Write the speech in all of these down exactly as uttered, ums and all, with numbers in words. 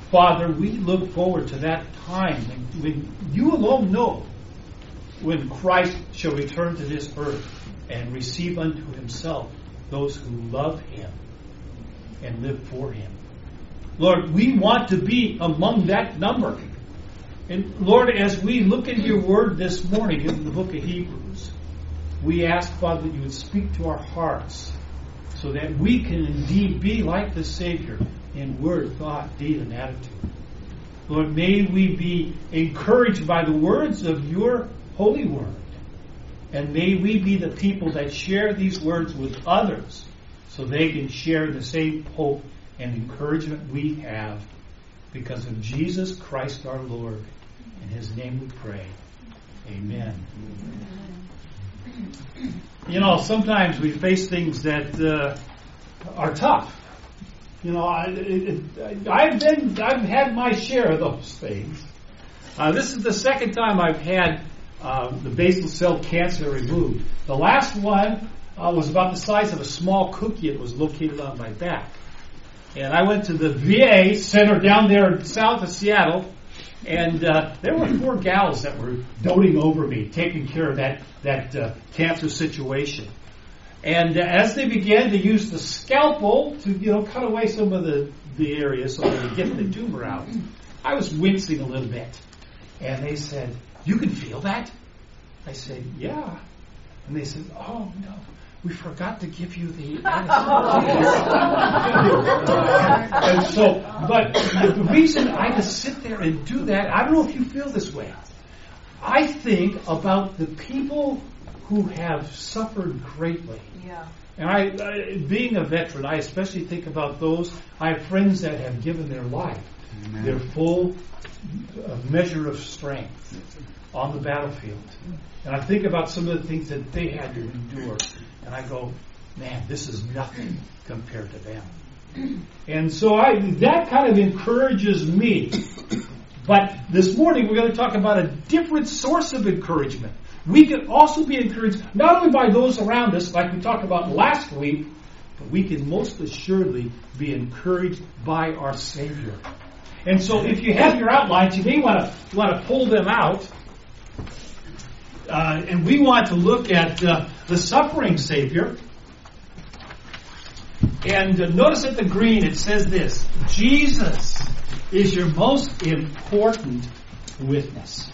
Father, we look forward to that time when, when you alone know when Christ shall return to this earth and receive unto himself those who love him and live for him. Lord, we want to be among that number. And Lord, as we look into your word this morning in the book of Hebrews, we ask, Father, that you would speak to our hearts so that we can indeed be like the Savior in word, thought, deed, and attitude. Lord, may we be encouraged by the words of your holy word. And may we be the people that share these words with others so they can share the same hope and encouragement we have because of Jesus Christ our Lord. In his name we pray. Amen. You know, sometimes we face things that uh, are tough. You know, I, it, it, I've been, I've had my share of those things. Uh, this is the second time I've had uh, the basal cell cancer removed. The last one uh, was about the size of a small cookie. It was located on my back. And I went to the V A center down there south of Seattle, and uh, there were four gals that were doting over me, taking care of that, that uh, cancer situation. And uh, as they began to use the scalpel to, you know, cut away some of the, the area so they could get the tumor out, I was wincing a little bit. And they said, "You can feel that?" I said, "Yeah." And they said, "Oh, no. We forgot to give you the anesthesia." And so, but the reason I just sit there and do that, I don't know if you feel this way. I think about the people who have suffered greatly. Yeah. And I, I, being a veteran, I especially think about those. I have friends that have given their life, Amen. Their full uh, measure of strength on the battlefield. And I think about some of the things that they had to endure. And I go, man, this is nothing compared to them. And so I, that kind of encourages me. But this morning we're going to talk about a different source of encouragement. We can also be encouraged not only by those around us, like we talked about last week, but we can most assuredly be encouraged by our Savior. And so if you have your outlines, you may want to want to pull them out. Uh, and we want to look at uh, the suffering Savior. And uh, notice at the green it says this: Jesus is your most important witness.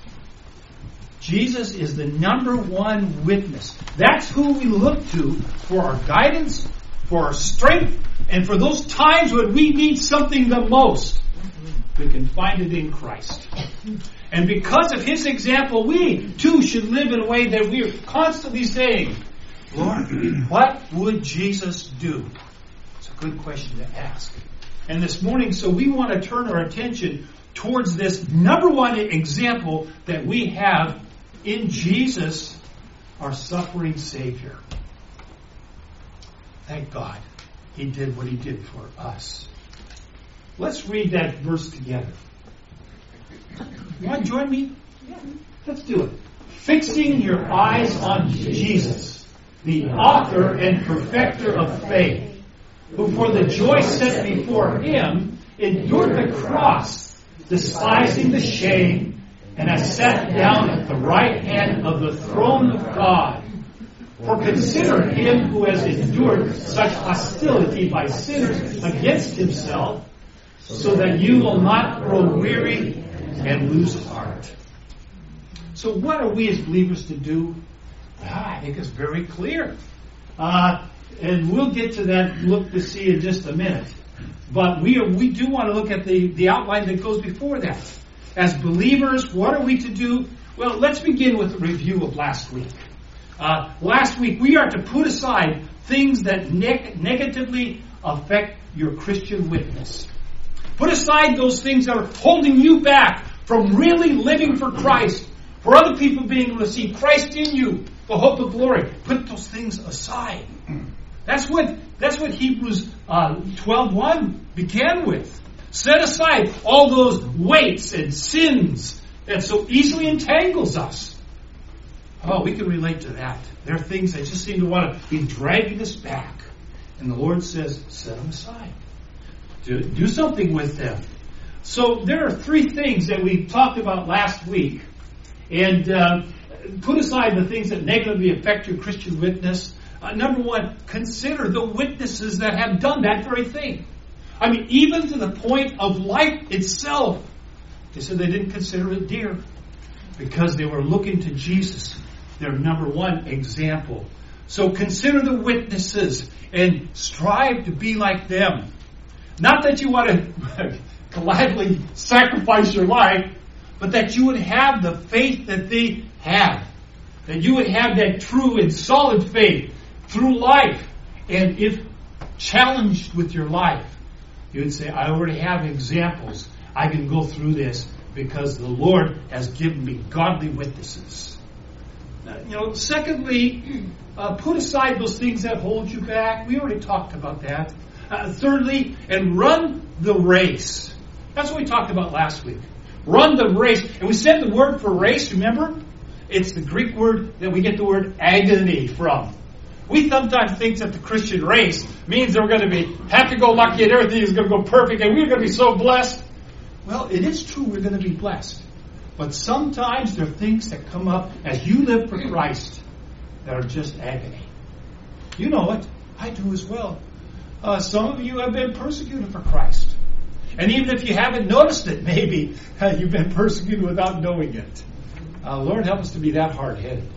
Jesus is the number one witness. That's who we look to for our guidance, for our strength, and for those times when we need something the most. We can find it in Christ. And because of his example, we too should live in a way that we are constantly saying, Lord, what would Jesus do? It's a good question to ask. And this morning, so we want to turn our attention towards this number one example that we have in Jesus, our suffering Savior. Thank God he did what he did for us. Let's read that verse together. You want to join me? Yeah. Let's do it. Fixing your eyes on Jesus, the author and perfecter of faith, who for the joy set before him endured the cross, despising the shame, and has sat down at the right hand of the throne of God. For consider him who has endured such hostility by sinners against himself, so that you will not grow weary and lose heart. So what are we as believers to do? Ah, I think it's very clear. Uh, and we'll get to that look to see in just a minute. But we are, we do want to look at the, the outline that goes before that. As believers, what are we to do? Well, let's begin with a review of last week. Uh, last week, we are to put aside things that ne- negatively affect your Christian witness. Put aside those things that are holding you back from really living for Christ, for other people being able to see Christ in you, the hope of glory. Put those things aside. That's what that's what Hebrews uh, twelve one began with. Set aside all those weights and sins that so easily entangles us. Oh, we can relate to that. There are things that just seem to want to be dragging us back. And the Lord says, set them aside. Do, do something with them. So there are three things that we talked about last week. And uh, put aside the things that negatively affect your Christian witness. Uh, number one, consider the witnesses that have done that very thing. I mean, even to the point of life itself. They said they didn't consider it dear because they were looking to Jesus, their number one example. So consider the witnesses and strive to be like them. Not that you want to gladly sacrifice your life, but that you would have the faith that they have. That you would have that true and solid faith through life. And if challenged with your life, you would say, I already have examples. I can go through this because the Lord has given me godly witnesses. Uh, you know, secondly, uh, put aside those things that hold you back. We already talked about that. Uh, thirdly, and run the race. That's what we talked about last week. Run the race. And we said the word for race, remember? It's the Greek word that we get the word agony from. We sometimes think that the Christian race means that we're going to be happy-go-lucky and everything is going to go perfect and we're going to be so blessed. Well, it is true we're going to be blessed. But sometimes there are things that come up as you live for Christ that are just agony. You know it. I do as well. Uh, some of you have been persecuted for Christ. And even if you haven't noticed it, maybe uh, you've been persecuted without knowing it. Uh, Lord, help us to be that hard-headed.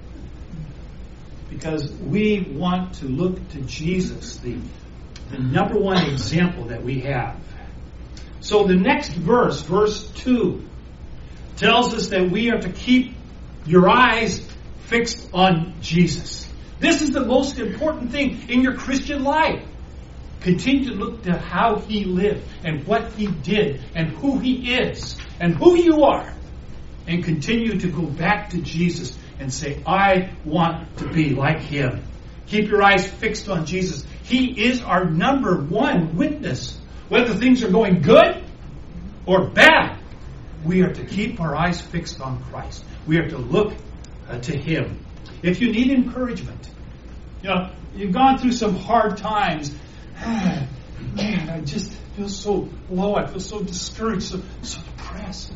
Because we want to look to Jesus, the, the number one example that we have. So the next verse, verse two, tells us that we are to keep your eyes fixed on Jesus. This is the most important thing in your Christian life. Continue to look to how He lived and what He did and who He is and who you are. And continue to go back to Jesus and say, I want to be like Him. Keep your eyes fixed on Jesus. He is our number one witness. Whether things are going good or bad, we are to keep our eyes fixed on Christ. We are to look uh, to Him. If you need encouragement, you know, you've gone through some hard times. Man, I just feel so low. I feel so discouraged, so, so depressed.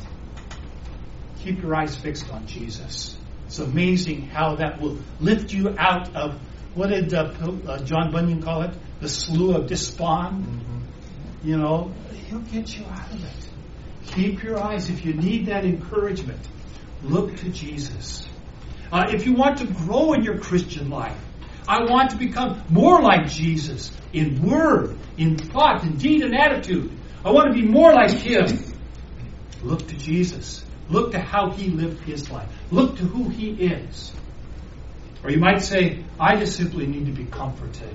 Keep your eyes fixed on Jesus. It's amazing how that will lift you out of, what did uh, uh, John Bunyan call it? The slough of despond. Mm-hmm. You know, He'll get you out of it. Keep your eyes. If you need that encouragement, look to Jesus. Uh, if you want to grow in your Christian life, I want to become more like Jesus in word, in thought, in deed, and attitude. I want to be more like Him. Look to Jesus. Look to how He lived His life. Look to who He is. Or you might say, I just simply need to be comforted.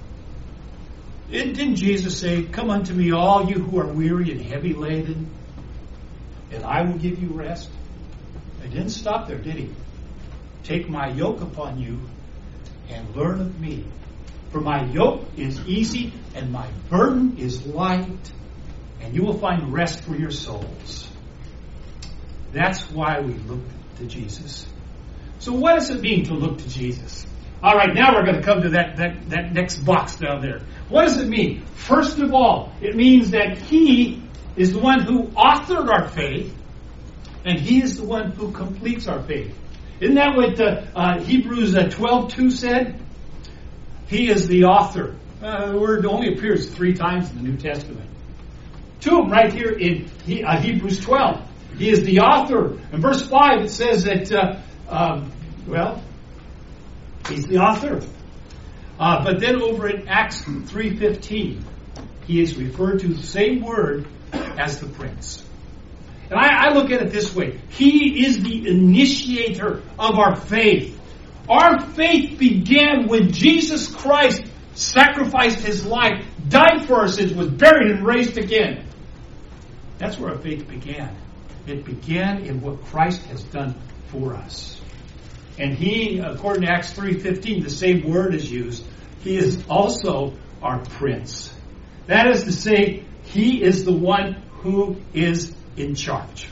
Didn't Jesus say, come unto me all you who are weary and heavy laden, and I will give you rest? He didn't stop there, did He? Take my yoke upon you and learn of me. For my yoke is easy and my burden is light, and you will find rest for your souls. That's why we look to Jesus. So what does it mean to look to Jesus? All right, now we're going to come to that, that, that next box down there. What does it mean? First of all, it means that He is the one who authored our faith, and He is the one who completes our faith. Isn't that what uh, uh, Hebrews uh, twelve two said? He is the author. Uh, the word only appears three times in the New Testament. Two of them right here in he, uh, Hebrews twelve. He is the author. In verse five it says that, uh, um, well, He's the author. Uh, but then over in Acts three fifteen, He is referred to the same word as the Prince. And I, I look at it this way. He is the initiator of our faith. Our faith began when Jesus Christ sacrificed His life, died for our sins, was buried and raised again. That's where our faith began. It began in what Christ has done for us. And He, according to Acts three fifteen, the same word is used. He is also our Prince. That is to say, He is the one who is in charge.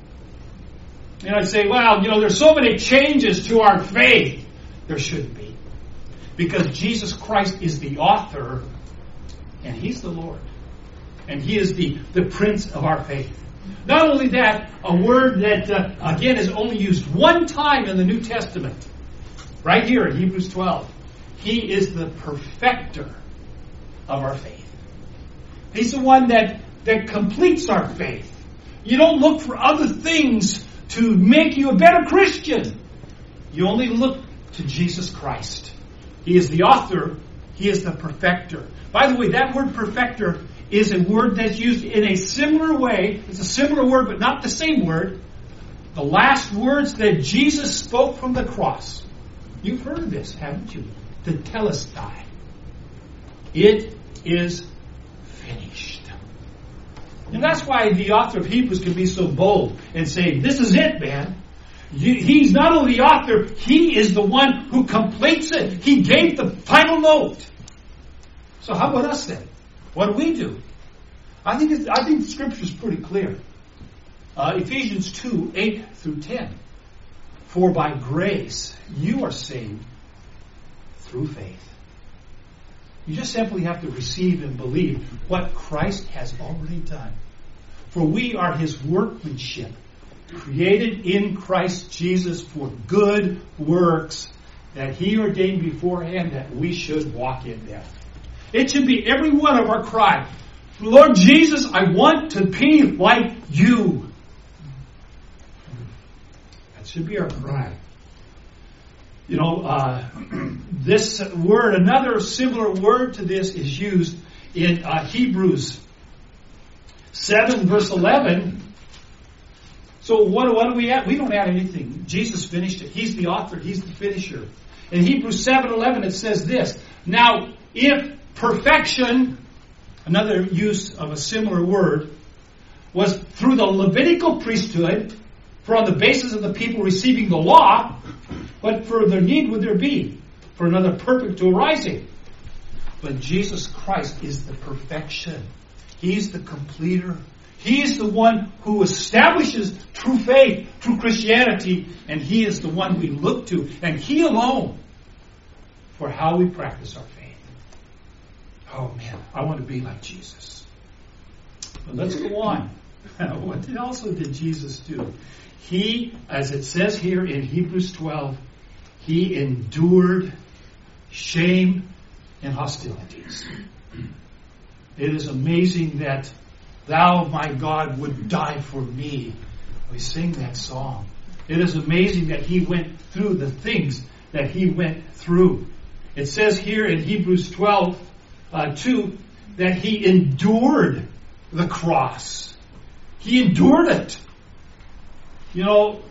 And I'd say, well, you know, there's so many changes to our faith. There shouldn't be. Because Jesus Christ is the author, and He's the Lord. And He is the, the Prince of our faith. Not only that, a word that, uh, again, is only used one time in the New Testament. Right here in Hebrews twelve. He is the perfecter of our faith. He's the one that, that completes our faith. You don't look for other things to make you a better Christian. You only look to Jesus Christ. He is the author. He is the perfecter. By the way, that word perfecter is a word that's used in a similar way. It's a similar word, but not the same word. The last words that Jesus spoke from the cross. You've heard of this, haven't you? The telestai. It is finished. And that's why the author of Hebrews can be so bold and say, this is it, man. He's not only the author, he is the one who completes it. He gave the final note. So how about us then? What do we do? I think it's, I think Scripture is pretty clear. Uh, Ephesians two, eight through ten. For by grace you are saved through faith. You just simply have to receive and believe what Christ has already done. For we are His workmanship, created in Christ Jesus for good works that He ordained beforehand that we should walk in them. It should be every one of our cry. Lord Jesus, I want to be like you. That should be our cry. You know, uh, this word, another similar word to this is used in uh, Hebrews seven, verse eleven. So what, what do we add? We don't add anything. Jesus finished it. He's the author. He's the finisher. In Hebrews seven eleven it says this. Now, if perfection, another use of a similar word, was through the Levitical priesthood, for on the basis of the people receiving the law, what further need would there be for another perfect arising? But Jesus Christ is the perfection. He's the completer. He's the one who establishes true faith, true Christianity, and He is the one we look to, and He alone, for how we practice our faith. Oh man, I want to be like Jesus. But let's go on. What did also did Jesus do? He, as it says here in Hebrews twelve, He endured shame and hostilities. It is amazing that Thou, my God, would die for me. We sing that song. It is amazing that He went through the things that He went through. It says here in Hebrews twelve, uh, two, that He endured the cross. He endured it. You know,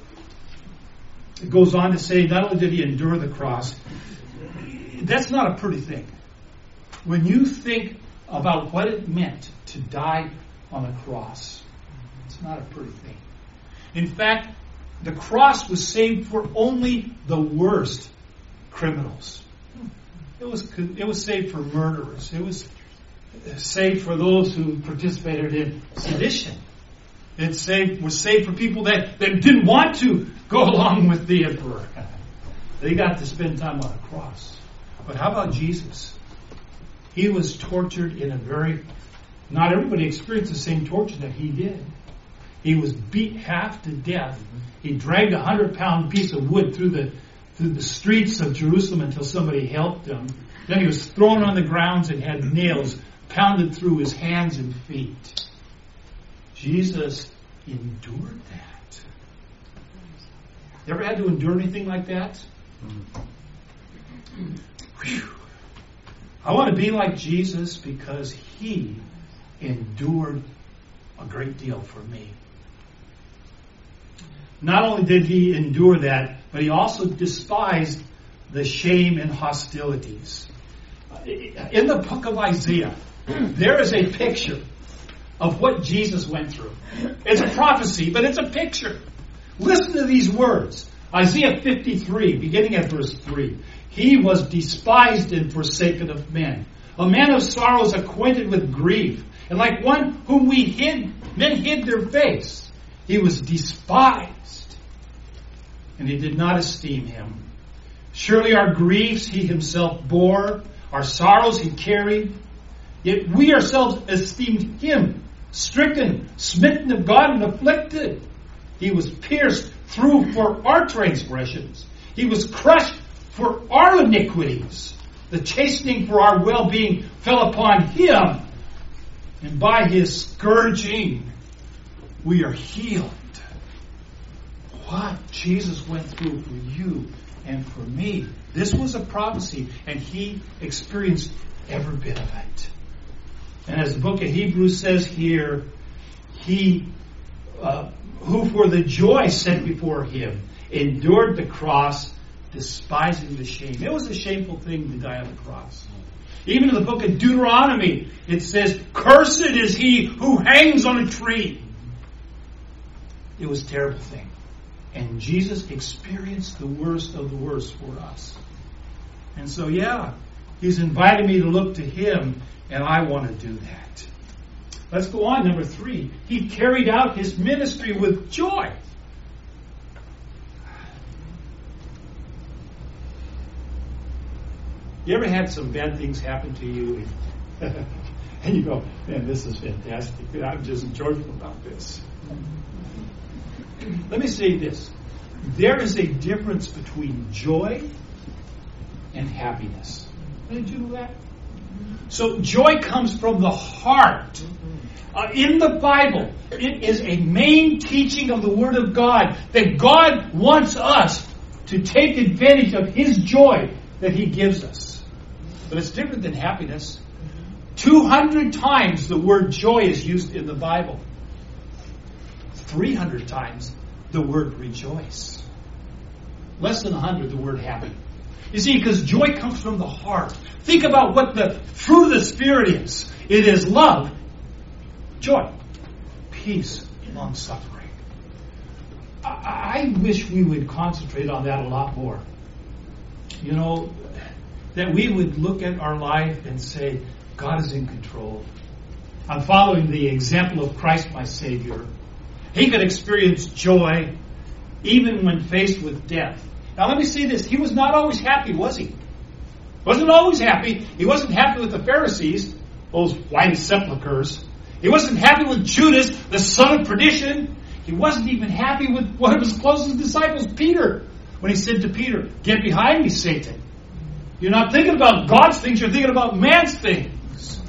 it goes on to say, not only did He endure the cross, that's not a pretty thing. When you think about what it meant to die on a cross, it's not a pretty thing. In fact, the cross was saved for only the worst criminals. It was it was saved for murderers. It was saved for those who participated in sedition. It saved, was saved for people that, that didn't want to go along with the emperor. They got to spend time on a cross. But how about Jesus? He was tortured in a very... Not everybody experienced the same torture that He did. He was beat half to death. He dragged a hundred-pound piece of wood through the through the streets of Jerusalem until somebody helped him. Then He was thrown on the grounds and had nails pounded through His hands and feet. Jesus endured that. You ever had to endure anything like that? Whew. I want to be like Jesus because He endured a great deal for me. Not only did He endure that, but He also despised the shame and hostilities. In the book of Isaiah, there is a picture of what Jesus went through. It's a prophecy, but it's a picture. Listen to these words. Isaiah fifty-three, beginning at verse three. He was despised and forsaken of men, a man of sorrows, acquainted with grief, and like one whom we hid, men hid their face. He was despised, and He did not esteem Him. Surely our griefs He Himself bore, our sorrows He carried, Yet we ourselves esteemed him stricken, smitten of God, and afflicted. He was pierced through for our transgressions. He was crushed for our iniquities. The chastening for our well-being fell upon him. And by his scourging, we are healed. What Jesus went through for you and for me. This was a prophecy, and he experienced every bit of it. And as the book of Hebrews says here, he uh, who for the joy set before him endured the cross, despising the shame. It was a shameful thing to die on the cross. Even in the book of Deuteronomy, it says, "Cursed is he who hangs on a tree." It was a terrible thing. And Jesus experienced the worst of the worst for us. And so, yeah, he's invited me to look to him, and I want to do that. Let's go on. Number three, he carried out his ministry with joy. You ever had some bad things happen to you, and you go, "Man, this is fantastic. I'm just joyful about this." Let me say this. There is a difference between joy and happiness. Did you know that? So joy comes from the heart. Uh, in the Bible, it is a main teaching of the Word of God that God wants us to take advantage of his joy that he gives us. But it's different than happiness. two hundred times the word joy is used in the Bible. three hundred times the word rejoice. Less than one hundred the word happy. You see, because joy comes from the heart. Think about what the fruit of the Spirit is. It is love, joy, peace, long-suffering. I, I wish we would concentrate on that a lot more. You know, that we would look at our life and say, God is in control. I'm following the example of Christ, my Savior. He could experience joy even when faced with death. Now let me say this. He was not always happy, was he? Wasn't always happy. He wasn't happy with the Pharisees, those white sepulchres. He wasn't happy with Judas, the son of perdition. He wasn't even happy with one of his closest disciples, Peter, when he said to Peter, "Get behind me, Satan. You're not thinking about God's things, you're thinking about man's things."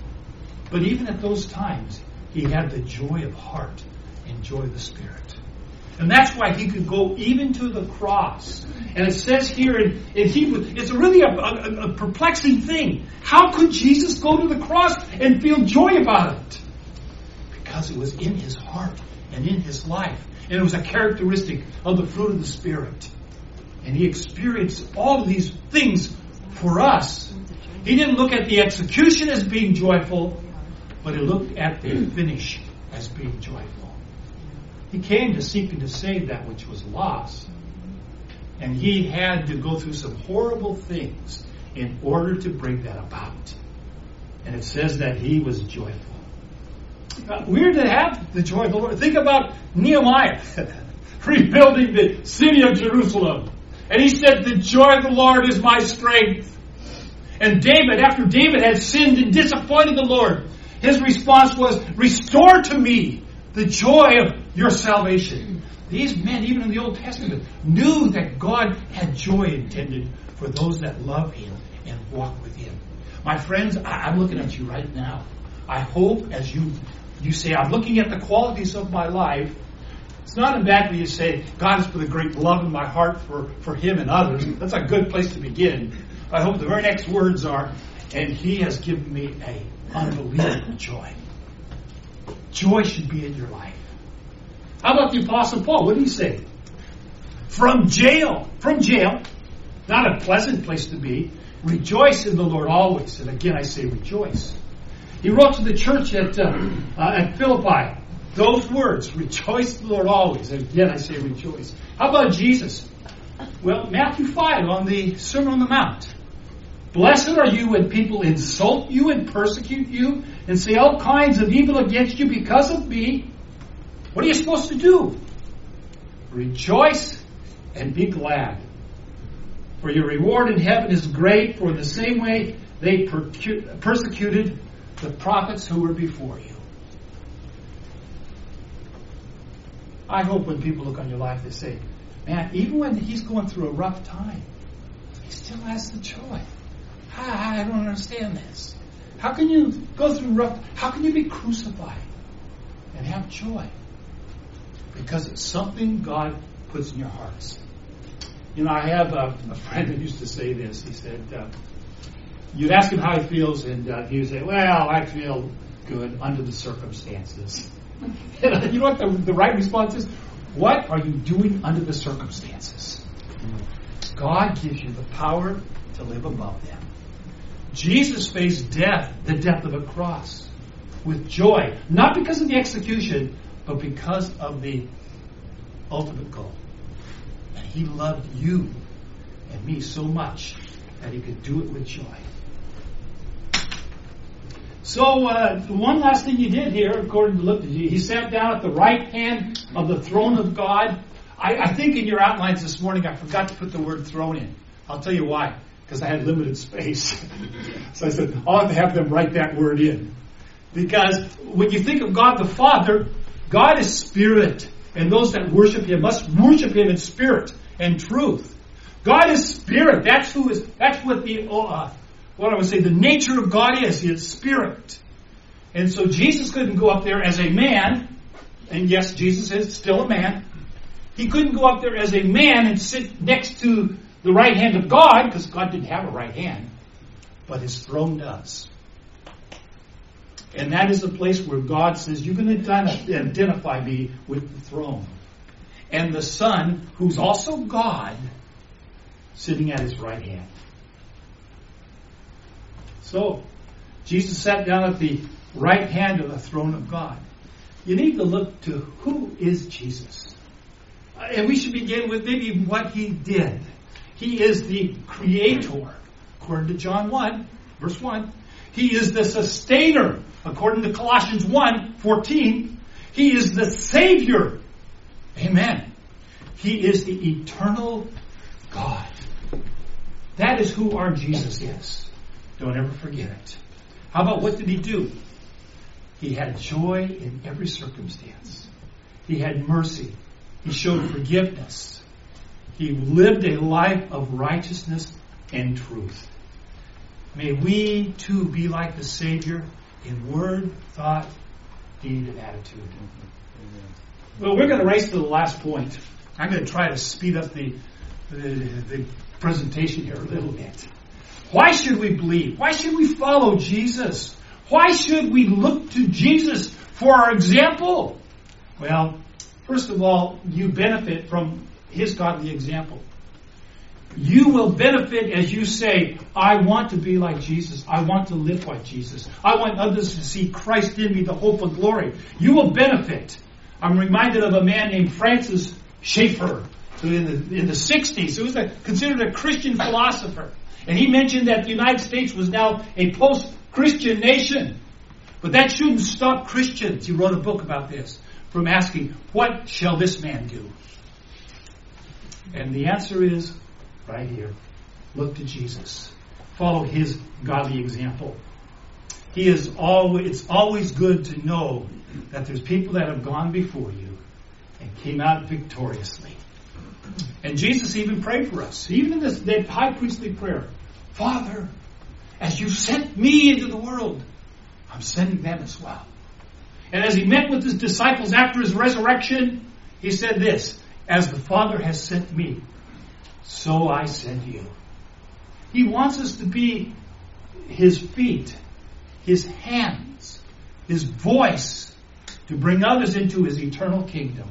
But even at those times, he had the joy of heart and joy of the Spirit. And that's why he could go even to the cross. And it says here in, in Hebrew, it's really a, a, a perplexing thing. How could Jesus go to the cross and feel joy about it? Because it was in his heart and in his life. And it was a characteristic of the fruit of the Spirit. And he experienced all of these things for us. He didn't look at the execution as being joyful, but he looked at the finish as being joyful. He came to seek and to save that which was lost. And he had to go through some horrible things in order to bring that about. And it says that he was joyful. Uh, we're to have the joy of the Lord. Think about Nehemiah rebuilding the city of Jerusalem. And he said, "The joy of the Lord is my strength." And David, after David had sinned and disappointed the Lord, his response was, "Restore to me the joy of your salvation." These men, even in the Old Testament, knew that God had joy intended for those that love him and walk with him. My friends, I, I'm looking at you right now. I hope as you, you say, "I'm looking at the qualities of my life," it's not in bad when you say, "God has put a great love in my heart for, for him and others." That's a good place to begin. I hope the very next words are, "And he has given me a unbelievable joy." Joy should be in your life. How about the Apostle Paul? What did he say? From jail, from jail, not a pleasant place to be, rejoice in the Lord always. And again, I say rejoice. He wrote to the church at uh, uh, at Philippi those words, rejoice in the Lord always. And again, I say rejoice. How about Jesus? Well, Matthew five on the Sermon on the Mount. "Blessed are you when people insult you and persecute you and say all kinds of evil against you because of me." What are you supposed to do? "Rejoice and be glad. For your reward in heaven is great, for in the same way they percu- persecuted the prophets who were before you. I hope when people look on your life, they say, man, even when he's going through a rough time, he still has the joy. I, I don't understand this. How can you go through rough, how can you be crucified and have joy? Because it's something God puts in your hearts. You know, I have a, a friend that used to say this. He said, uh, you'd ask him how he feels, and uh, he would say, well, I feel good under the circumstances. You know what the, the right response is? What are you doing under the circumstances? God gives you the power to live above them. Jesus faced death, the death of a cross, with joy. Not because of the execution, but because of the ultimate goal. And he loved you and me so much that he could do it with joy. So, uh, the one last thing he did here, according to Luke, he sat down at the right hand of the throne of God. I, I think in your outlines this morning, I forgot to put the word throne in. I'll tell you why. Because I had limited space. So I said, I'll have to have them write that word in. Because when you think of God the Father, God is spirit. And those that worship him must worship him in spirit and truth. God is spirit. That's who is, that's what the, uh, what I would say, the nature of God is. He is spirit. And so Jesus couldn't go up there as a man. And yes, Jesus is still a man. He couldn't go up there as a man and sit next to the right hand of God, because God didn't have a right hand. But his throne does. And that is the place where God says, you can identify me with the throne. And the Son, who's also God, sitting at his right hand. So, Jesus sat down at the right hand of the throne of God. You need to look to who is Jesus. And we should begin with maybe what he did. He is the creator, according to John one, verse one. He is the sustainer, according to Colossians one, fourteen. He is the Savior. Amen. He is the eternal God. That is who our Jesus is. Don't ever forget it. How about what did he do? He had joy in every circumstance. He had mercy. He showed forgiveness. He lived a life of righteousness and truth. May we too be like the Savior in word, thought, deed, and attitude. Well, we're going to race to the last point. I'm going to try to speed up the, the, the presentation here a little bit. Why should we believe? Why should we follow Jesus? Why should we look to Jesus for our example? Well, first of all, you benefit from his godly example. You will benefit as you say, I want to be like Jesus. I want to live like Jesus. I want others to see Christ in me, the hope of glory. You will benefit. I'm reminded of a man named Francis Schaeffer, who in the, in the sixties, who was a, considered a Christian philosopher. And he mentioned that the United States was now a post-Christian nation. But that shouldn't stop Christians, he wrote a book about this, from asking, what shall this man do? And the answer is right here. Look to Jesus. Follow his godly example. He is always, it's always good to know that there's people that have gone before you and came out victoriously. And Jesus even prayed for us. Even in this that high priestly prayer. Father, as you sent me into the world, I'm sending them as well. And as he met with his disciples after his resurrection, he said this, as the Father has sent me, so I send you. He wants us to be his feet, his hands, his voice, to bring others into his eternal kingdom.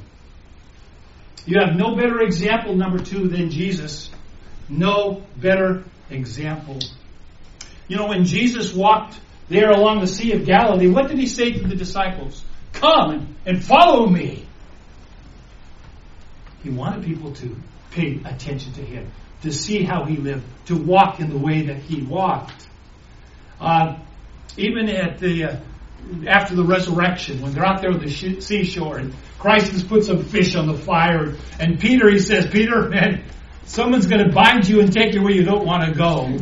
You have no better example, number two, than Jesus. No better example. You know, when Jesus walked there along the Sea of Galilee, what did he say to the disciples? Come and follow me. He wanted people to pay attention to him, to see how he lived, to walk in the way that he walked. Uh, even at the uh, after the resurrection, when they're out there on the sh- seashore, and Christ has put some fish on the fire, and Peter, he says, Peter, man, someone's going to bind you and take you where you don't want to go.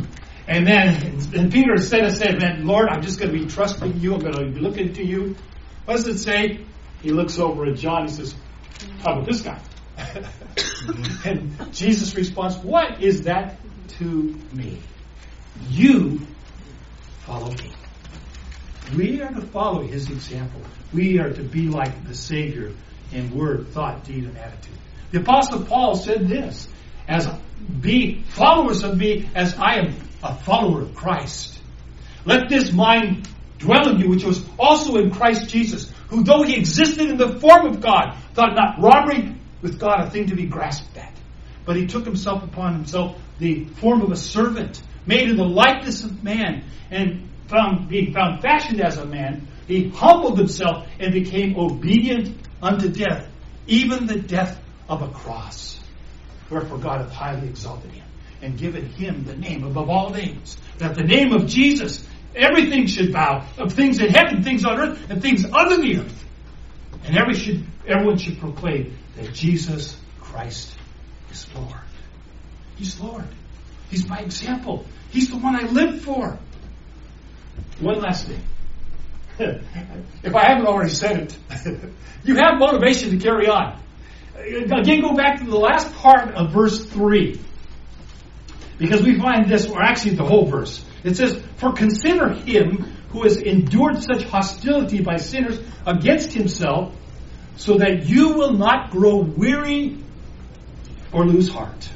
And then and Peter, instead of saying, man, Lord, I'm just going to be trusting you. I'm going to be looking to you. What does it say? He looks over at John. He says, how about this guy? And Jesus responds, what is that to me? You follow me. We are to follow his example. We are to be like the Savior in word, thought, deed, and attitude. The Apostle Paul said this, as be followers of me as I am a follower of Christ. Let this mind dwell in you, which was also in Christ Jesus, who though he existed in the form of God, thought not robbery with God a thing to be grasped at. But he took himself upon himself the form of a servant, made in the likeness of man, and found, being found fashioned as a man, he humbled himself and became obedient unto death, even the death of a cross. Wherefore God hath highly exalted him, and given him the name above all names, that the name of Jesus, everything should bow, of things in heaven, things on earth, and things under the earth. And every should, everyone should proclaim that Jesus Christ is Lord. He's Lord. He's my example. He's the one I live for. One last thing. If I haven't already said it, you have motivation to carry on. Again, go back to the last part of verse three. Because we find this, or actually the whole verse. It says, for consider him who has endured such hostility by sinners against himself, so that you will not grow weary or lose heart.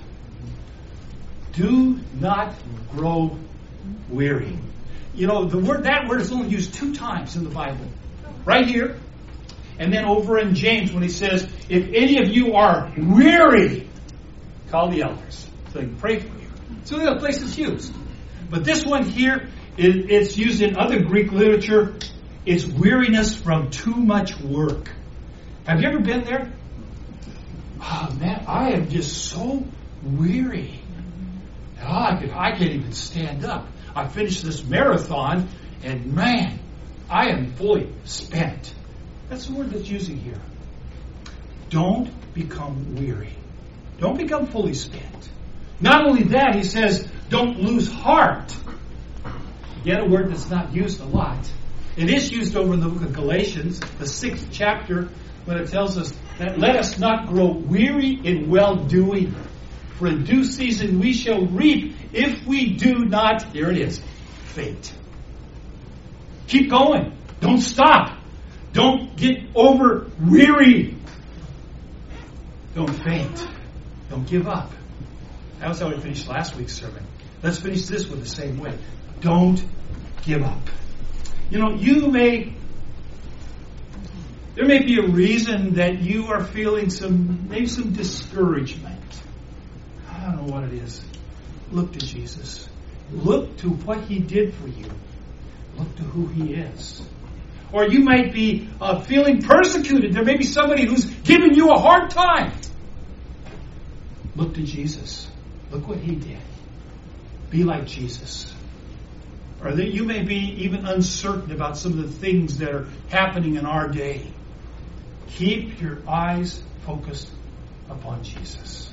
Do not grow weary. You know, the word that word is only used two times in the Bible. Right here, and then over in James when he says, if any of you are weary, call the elders so they can pray for you. So the other place it's used. But this one here, it, it's used in other Greek literature. It's weariness from too much work. Have you ever been there? Oh man, I am just so weary. Oh, I, could, I can't even stand up. I finished this marathon, and man, I am fully spent. That's the word that's using here. Don't become weary. Don't become fully spent. Not only that, he says, don't lose heart. Yet a word that's not used a lot. It is used over in the book of Galatians, the sixth chapter, when it tells us that let us not grow weary in well-doing. For in due season we shall reap if we do not, here it is, faint. Keep going. Don't stop. Don't get over weary. Don't faint. Don't give up. That was how we finished last week's sermon. Let's finish this with the same way. Don't give up. You know, you may, there may be a reason that you are feeling some, maybe some discouragement. I don't know what it is. Look to Jesus. Look to what he did for you. Look to who he is. Or you might be uh, feeling persecuted. There may be somebody who's giving you a hard time. Look to Jesus. Look what he did. Be like Jesus. Or that you may be even uncertain about some of the things that are happening in our day. Keep your eyes focused upon Jesus.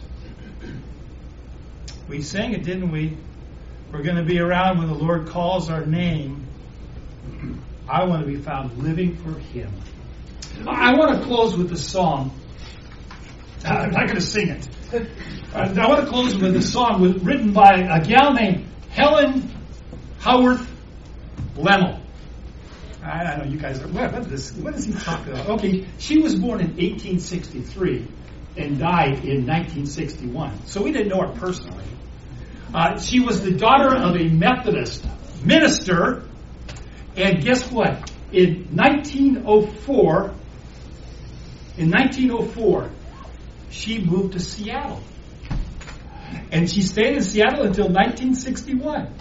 We sang it, didn't we? We're going to be around when the Lord calls our name. I want to be found living for him. I want to close with a song. I'm not going to sing it. I want to close with a song with, written by a gal named Helen Howard Lemmel. I, I know you guys are, what, what, is, what is he talking about? Okay, she was born in eighteen sixty-three and died in nineteen sixty-one. So we didn't know her personally. Uh, she was the daughter of a Methodist minister. And guess what? In nineteen oh four, in nineteen oh four, she moved to Seattle. And she stayed in Seattle until nineteen sixty-one.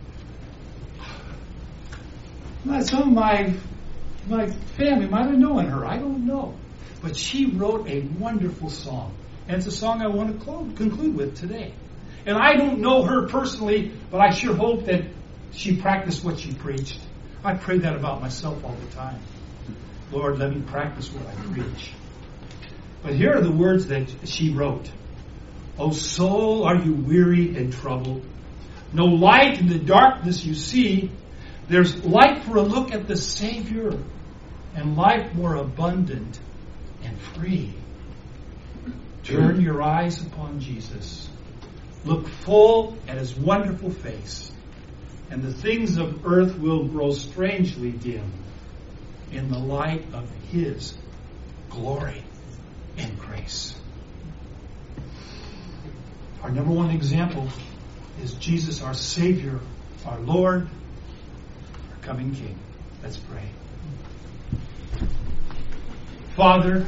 Now, some of my, my family might have known her. I don't know. But she wrote a wonderful song. And it's a song I want to close, conclude with today. And I don't know her personally, but I sure hope that she practiced what she preached. I pray that about myself all the time. Lord, let me practice what I preach. But here are the words that she wrote. O soul, are you weary and troubled? no light in the darkness you see. There's light for a look at the Savior, and life more abundant and free. Turn your eyes upon Jesus. Look full at His wonderful face, and the things of earth will grow strangely dim in the light of His glory and grace. Our number one example is Jesus, our Savior, our Lord, our coming King. Let's pray. Father,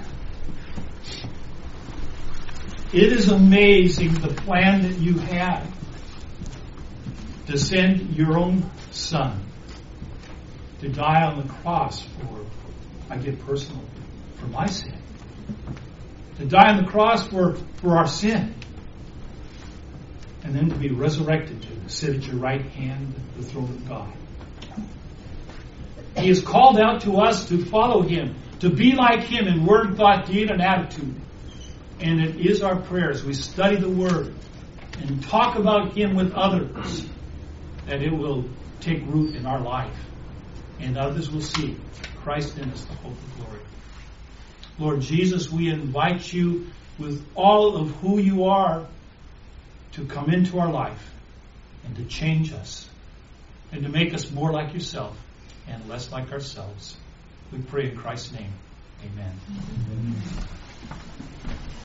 it is amazing the plan that you had to send your own Son to die on the cross for, I get personal, for my sin. To die on the cross for, for our sin. And then to be resurrected to sit at your right hand at the throne of God. He has called out to us to follow Him, to be like Him in word, thought, deed, and attitude. And it is our prayer as we study the Word and talk about Him with others that it will take root in our life. And others will see Christ in us, the hope of glory. Lord Jesus, we invite you with all of who you are to come into our life and to change us and to make us more like yourself and less like ourselves. We pray in Christ's name. Amen. Amen.